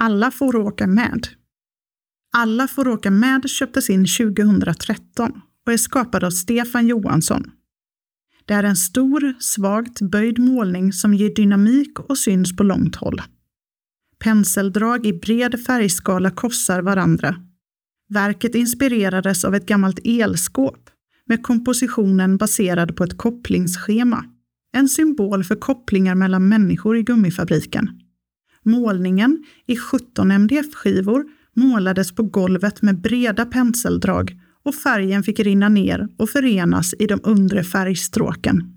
Alla får åka med. Alla får åka med köptes in 2013 och är skapad av Stefan Johansson. Det är en stor, svagt böjd målning som ger dynamik och syns på långt håll. Penseldrag i bred färgskala korsar varandra. Verket inspirerades av ett gammalt elskåp med kompositionen baserad på ett kopplingsschema. En symbol för kopplingar mellan människor i gummifabriken. Målningen i 17 MDF-skivor målades på golvet med breda penseldrag och färgen fick rinna ner och förenas i de undre färgstråken.